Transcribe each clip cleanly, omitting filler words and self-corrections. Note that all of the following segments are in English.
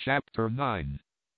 Chapter 9.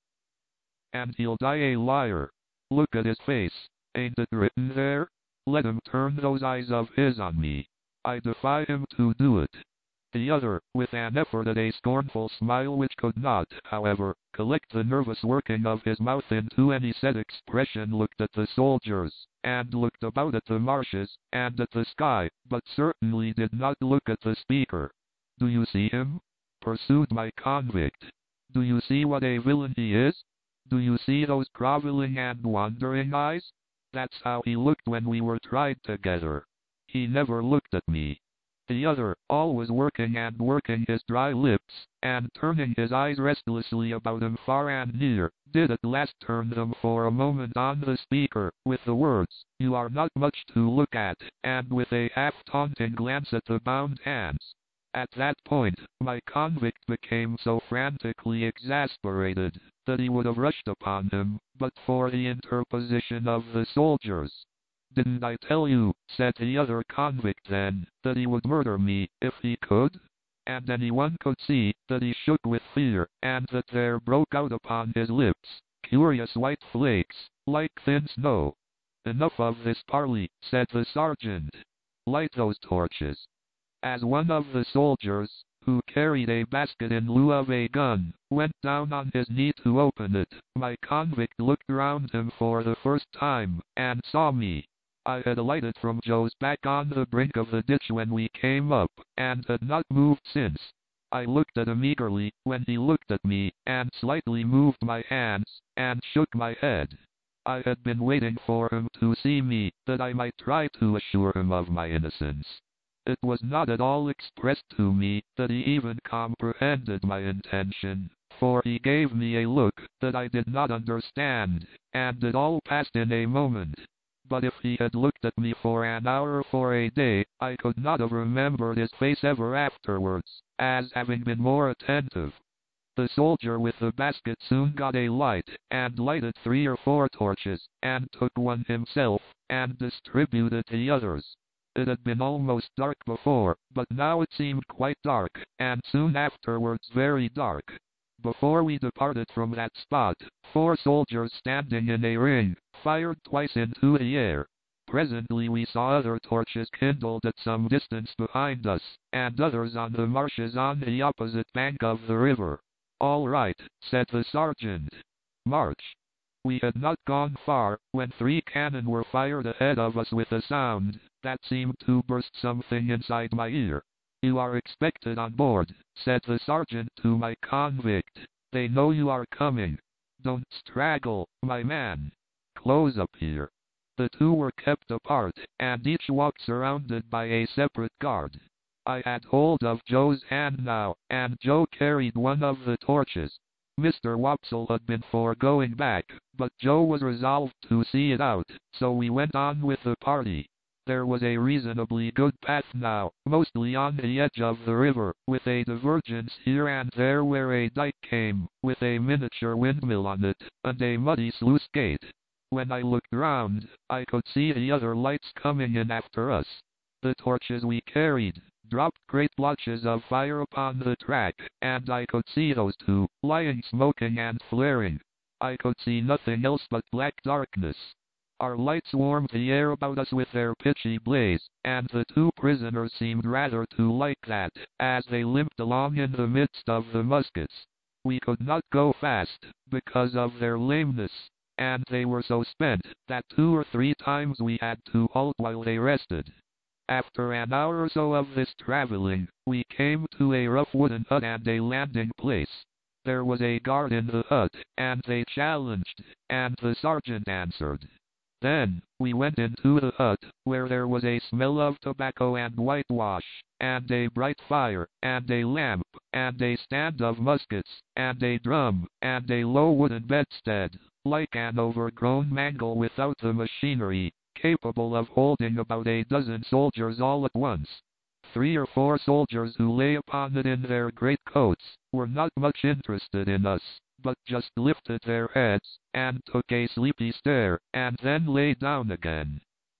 And he'll die a liar. Look at his face. Ain't it written there? Let him turn those eyes of his on me. I defy him to do it. The other, with an effort at a scornful smile which could not, however, collect the nervous working of his mouth into any set expression, looked at the soldiers, and looked about at the marshes, and at the sky, but certainly did not look at the speaker. "Do you see him?" pursued my convict. "Do you see what a villain he is? Do you see those groveling and wandering eyes? That's how he looked when we were tried together. He never looked at me." The other, always working and working his dry lips, and turning his eyes restlessly about him far and near, did at last turn them for a moment on the speaker, with the words, "You are not much to look at," and with a half-taunting glance at the bound hands. At that point, my convict became so frantically exasperated that he would have rushed upon him, but for the interposition of the soldiers. "Didn't I tell you," said the other convict then, "that he would murder me, if he could?" And anyone could see that he shook with fear, and that there broke out upon his lips curious white flakes, like thin snow. "Enough of this parley," said the sergeant. "Light those torches." As one of the soldiers, who carried a basket in lieu of a gun, went down on his knee to open it, my convict looked round him for the first time, and saw me. I had alighted from Joe's back on the brink of the ditch when we came up, and had not moved since. I looked at him eagerly, when he looked at me, and slightly moved my hands, and shook my head. I had been waiting for him to see me, that I might try to assure him of my innocence. It was not at all expressed to me that he even comprehended my intention, for he gave me a look that I did not understand, and it all passed in a moment. But if he had looked at me for an hour or for a day, I could not have remembered his face ever afterwards, as having been more attentive. The soldier with the basket soon got a light, and lighted 3 or 4 torches, and took one himself, and distributed the others. It had been almost dark before, but now it seemed quite dark, and soon afterwards very dark. Before we departed from that spot, 4 soldiers standing in a ring, fired twice into the air. Presently we saw other torches kindled at some distance behind us, and others on the marshes on the opposite bank of the river. "All right," said the sergeant. "March." We had not gone far, when 3 cannon were fired ahead of us with a sound that seemed to burst something inside my ear. "You are expected on board," said the sergeant to my convict. "They know you are coming. Don't straggle, my man. Close up here." The 2 were kept apart, and each walked surrounded by a separate guard. I had hold of Joe's hand now, and Joe carried one of the torches. Mr. Wopsle had been for going back, but Joe was resolved to see it out, so we went on with the party. There was a reasonably good path now, mostly on the edge of the river, with a divergence here and there where a dike came, with a miniature windmill on it, and a muddy sluice gate. When I looked round, I could see the other lights coming in after us. The torches we carried dropped great blotches of fire upon the track, and I could see those 2, lying smoking and flaring. I could see nothing else but black darkness. Our lights warmed the air about us with their pitchy blaze, and the 2 prisoners seemed rather to like that, as they limped along in the midst of the muskets. We could not go fast, because of their lameness, and they were so spent that 2 or 3 times we had to halt while they rested. After an hour or so of this traveling, we came to a rough wooden hut and a landing place. There was a guard in the hut, and they challenged, and the sergeant answered. Then, we went into the hut, where there was a smell of tobacco and whitewash, and a bright fire, and a lamp, and a stand of muskets, and a drum, and a low wooden bedstead, like an overgrown mangle without the machinery, capable of holding about a dozen soldiers all at once. 3 or 4 soldiers who lay upon it in their greatcoats were not much interested in us, but just lifted their heads, and took a sleepy stare, and then lay down again.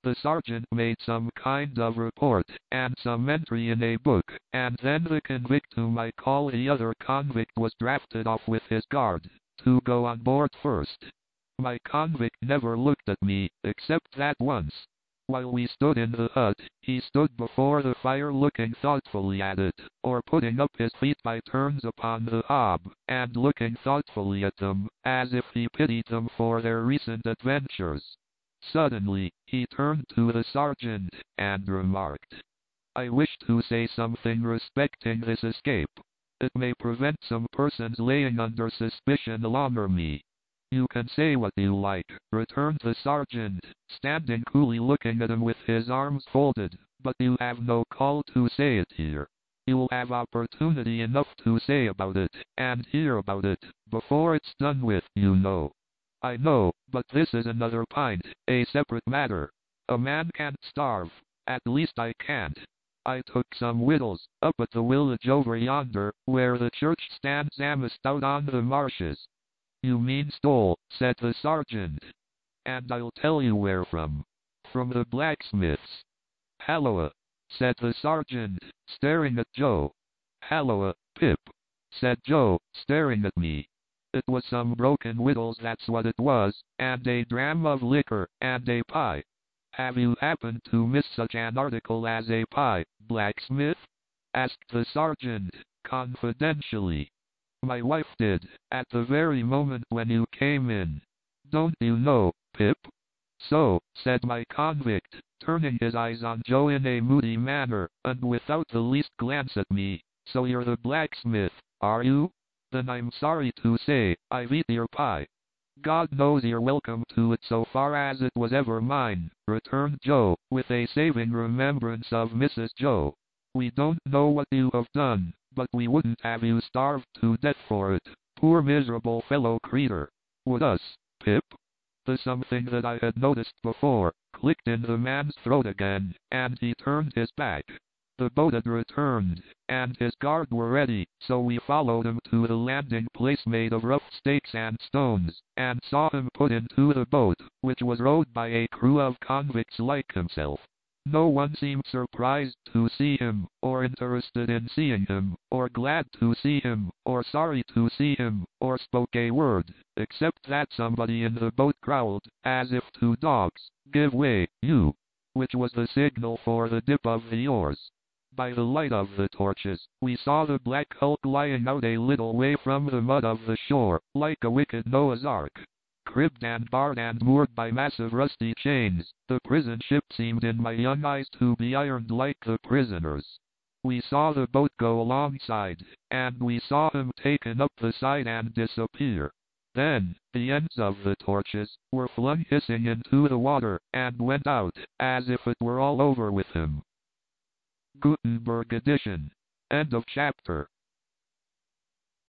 The sergeant made some kind of report, and some entry in a book, and then the convict whom I call the other convict was drafted off with his guard, to go on board first. My convict never looked at me, except that once. While we stood in the hut, he stood before the fire looking thoughtfully at it, or putting up his feet by turns upon the hob, and looking thoughtfully at them, as if he pitied them for their recent adventures. Suddenly, he turned to the sergeant, and remarked, "I wish to say something respecting this escape. It may prevent some persons laying under suspicion longer me." "You can say what you like," returned the sergeant, standing coolly looking at him with his arms folded, "but you have no call to say it here. You'll have opportunity enough to say about it, and hear about it, before it's done with, you know." "I know, but this is another pint, a separate matter. A man can't starve. At least I can't. I took some victuals, up at the village over yonder, where the church stands amist out on the marshes." "You mean stole," said the sergeant. "And I'll tell you where from. From the blacksmith's." "Halloa," said the sergeant, staring at Joe. "Halloa, Pip," said Joe, staring at me. "It was some broken victuals, that's what it was, and a dram of liquor, and a pie. Have you happened to miss such an article as a pie, blacksmith?" asked the sergeant, confidentially. "My wife did, at the very moment when you came in. Don't you know, Pip?" "So," said my convict, turning his eyes on Joe in a moody manner, and without the least glance at me, "so you're the blacksmith, are you? Then I'm sorry to say, I've eat your pie." "God knows you're welcome to it so far as it was ever mine," returned Joe, with a saving remembrance of Mrs. Joe. "We don't know what you have done, but we wouldn't have you starved to death for it, poor miserable fellow creature. Would us, Pip?" The something that I had noticed before, clicked in the man's throat again, and he turned his back. The boat had returned, and his guard were ready, so we followed him to the landing place made of rough stakes and stones, and saw him put into the boat, which was rowed by a crew of convicts like himself. No one seemed surprised to see him, or interested in seeing him, or glad to see him, or sorry to see him, or spoke a word, except that somebody in the boat growled, as if to dogs, "Give way, you!" which was the signal for the dip of the oars. By the light of the torches, we saw the black hulk lying out a little way from the mud of the shore, like a wicked Noah's Ark. Cribbed and barred and moored by massive rusty chains, the prison ship seemed in my young eyes to be ironed like the prisoners. We saw the boat go alongside, and we saw him taken up the side and disappear. Then, the ends of the torches were flung hissing into the water, and went out, as if it were all over with him. Gutenberg edition. End of chapter.